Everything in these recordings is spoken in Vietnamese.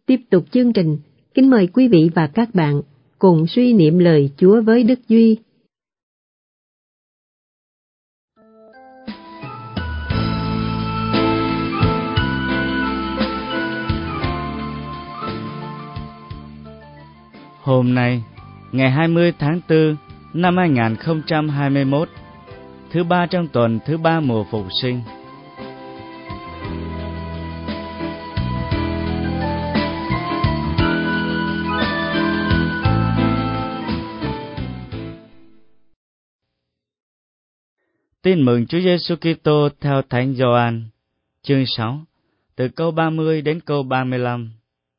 Tiếp tục chương trình, kính mời quý vị và các bạn cùng suy niệm lời Chúa với Đức Duy. Hôm nay, ngày 20 tháng 4 năm 2021, thứ ba trong tuần thứ ba mùa Phục sinh. Tin mừng Chúa Giêsu Kitô theo Thánh Gioan, chương 6, từ câu 30 đến câu 35.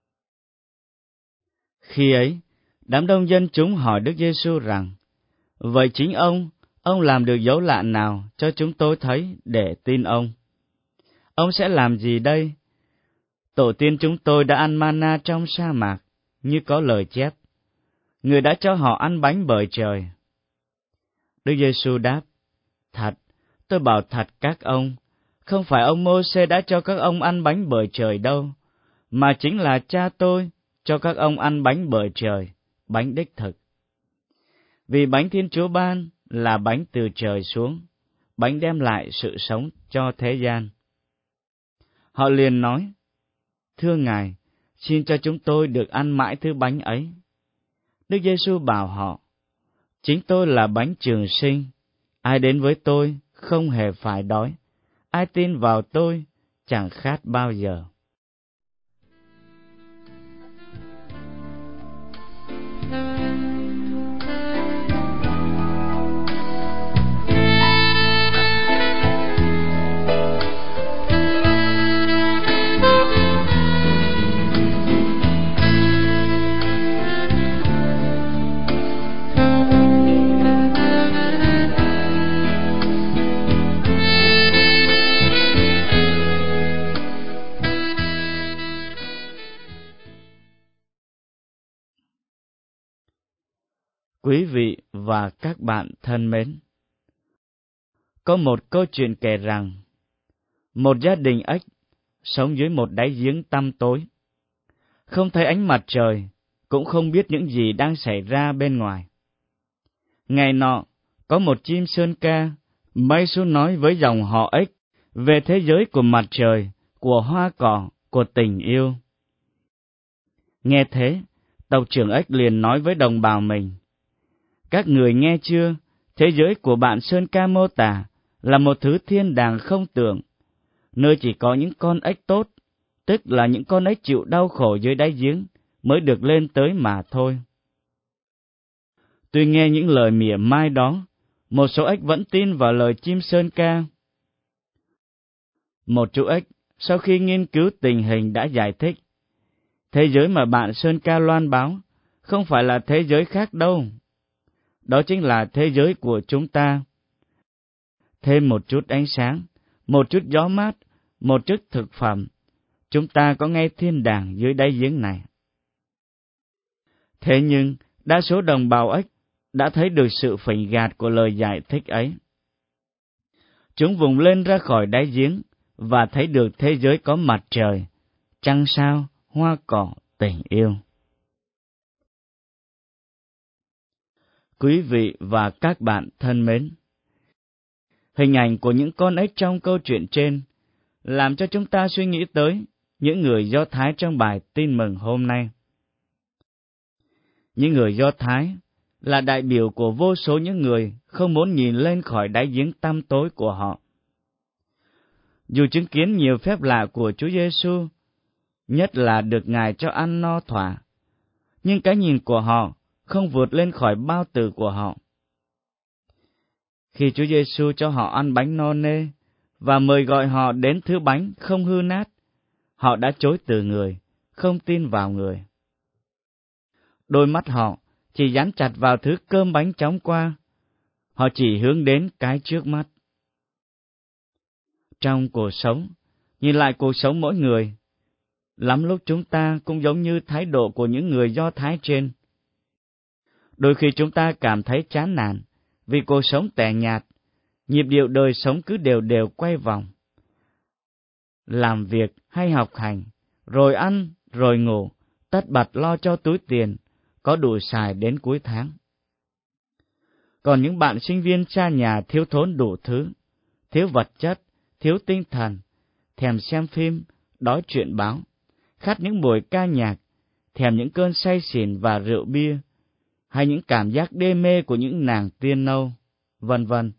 Khi ấy, đám đông dân chúng hỏi Đức Giêsu rằng: Vậy chính ông làm được dấu lạ nào cho chúng tôi thấy để tin ông? Ông sẽ làm gì đây? Tổ tiên chúng tôi đã ăn mana trong sa mạc, như có lời chép: Người đã cho họ ăn bánh bởi trời. Đức Giêsu đáp: Thật, tôi bảo thật các ông, không phải ông Mô-sê đã cho các ông ăn bánh bởi trời đâu, mà chính là Cha tôi cho các ông ăn bánh bởi trời, bánh đích thực. Vì bánh Thiên Chúa ban là bánh từ trời xuống, bánh đem lại sự sống cho thế gian. Họ liền nói: Thưa Ngài, xin cho chúng tôi được ăn mãi thứ bánh ấy. Đức Giêsu bảo họ: Chính tôi là bánh trường sinh, ai đến với tôi không hề phải đói, ai tin vào tôi chẳng khát bao giờ. Quý vị và các bạn thân mến, có một câu chuyện kể rằng, một gia đình ếch sống dưới một đáy giếng tăm tối, không thấy ánh mặt trời, cũng không biết những gì đang xảy ra bên ngoài. Ngày nọ, có một chim sơn ca bay xuống nói với dòng họ ếch về thế giới của mặt trời, của hoa cỏ, của tình yêu. Nghe thế, tộc trưởng ếch liền nói với đồng bào mình: Các người nghe chưa, thế giới của bạn sơn ca mô tả là một thứ thiên đàng không tưởng, nơi chỉ có những con ếch tốt, tức là những con ếch chịu đau khổ dưới đáy giếng, mới được lên tới mà thôi. Tuy nghe những lời mỉa mai đó, một số ếch vẫn tin vào lời chim sơn ca. Một chú ếch sau khi nghiên cứu tình hình đã giải thích: Thế giới mà bạn sơn ca loan báo không phải là thế giới khác đâu. Đó chính là thế giới của chúng ta. Thêm một chút ánh sáng, một chút gió mát, một chút thực phẩm, chúng ta có ngay thiên đàng dưới đáy giếng này. Thế nhưng, đa số đồng bào ếch đã thấy được sự phỉnh gạt của lời giải thích ấy. Chúng vùng lên ra khỏi đáy giếng và thấy được thế giới có mặt trời, trăng sao, hoa cỏ, tình yêu. Quý vị và các bạn thân mến, hình ảnh của những con ếch trong câu chuyện trên làm cho chúng ta suy nghĩ tới những người Do Thái trong bài tin mừng hôm nay. Những người Do Thái là đại biểu của vô số những người không muốn nhìn lên khỏi đáy giếng tăm tối của họ. Dù chứng kiến nhiều phép lạ của Chúa Giêsu, nhất là được Ngài cho ăn no thỏa, nhưng cái nhìn của họ không vượt lên khỏi bao tử của họ. Khi Chúa Giêsu cho họ ăn bánh no nê và mời gọi họ đến thứ bánh không hư nát, họ đã chối từ người, không tin vào người. Đôi mắt họ chỉ dán chặt vào thứ cơm bánh chóng qua, họ chỉ hướng đến cái trước mắt. Trong cuộc sống, nhìn lại cuộc sống mỗi người, lắm lúc chúng ta cũng giống như thái độ của những người Do Thái trên. Đôi khi chúng ta cảm thấy chán nản vì cuộc sống tẻ nhạt, nhịp điệu đời sống cứ đều đều quay vòng. Làm việc hay học hành, rồi ăn, rồi ngủ, tất bật lo cho túi tiền, có đủ xài đến cuối tháng. Còn những bạn sinh viên xa nhà thiếu thốn đủ thứ, thiếu vật chất, thiếu tinh thần, thèm xem phim, đói truyện báo, khát những buổi ca nhạc, thèm những cơn say xỉn và rượu bia, hay những cảm giác đê mê của những nàng tiên nâu, vân vân.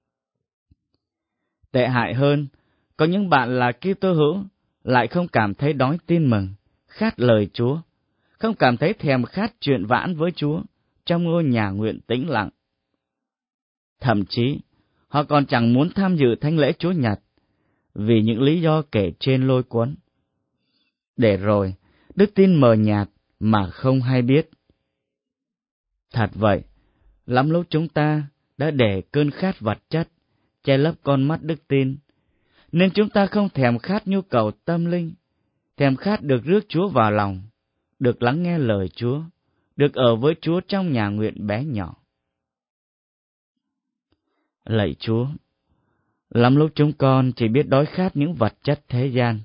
Tệ hại hơn, có những bạn là Kitô hữu lại không cảm thấy đói tin mừng, khát lời Chúa, không cảm thấy thèm khát chuyện vãn với Chúa trong ngôi nhà nguyện tĩnh lặng. Thậm chí, họ còn chẳng muốn tham dự thánh lễ Chúa Nhật, vì những lý do kể trên lôi cuốn. Để rồi, đức tin mờ nhạt mà không hay biết. Thật vậy, lắm lúc chúng ta đã để cơn khát vật chất che lấp con mắt đức tin, nên chúng ta không thèm khát nhu cầu tâm linh, thèm khát được rước Chúa vào lòng, được lắng nghe lời Chúa, được ở với Chúa trong nhà nguyện bé nhỏ. Lạy Chúa, lắm lúc chúng con chỉ biết đói khát những vật chất thế gian.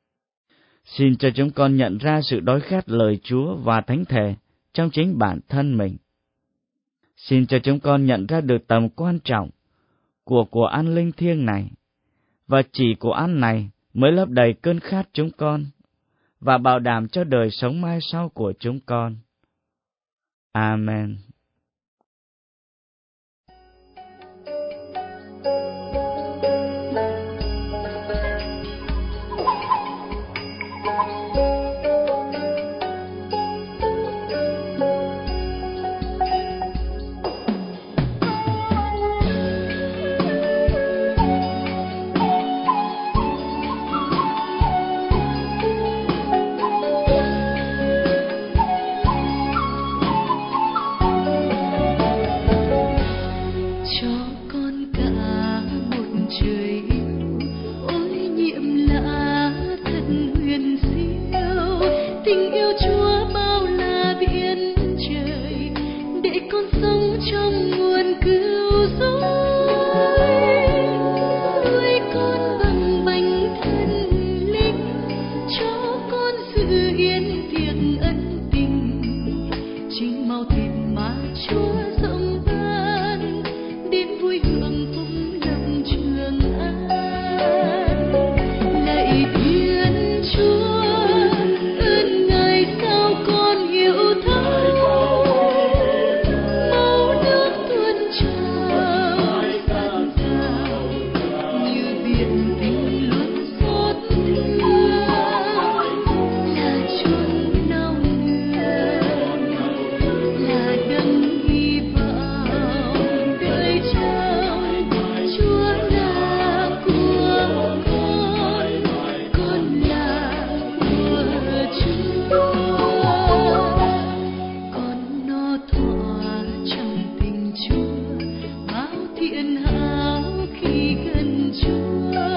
Xin cho chúng con nhận ra sự đói khát lời Chúa và thánh thể trong chính bản thân mình. Xin cho chúng con nhận ra được tầm quan trọng của ăn linh thiêng này, và chỉ của ăn này mới lấp đầy cơn khát chúng con, và bảo đảm cho đời sống mai sau của chúng con. Amen.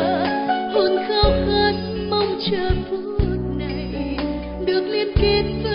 Chờ phút này được liên kết với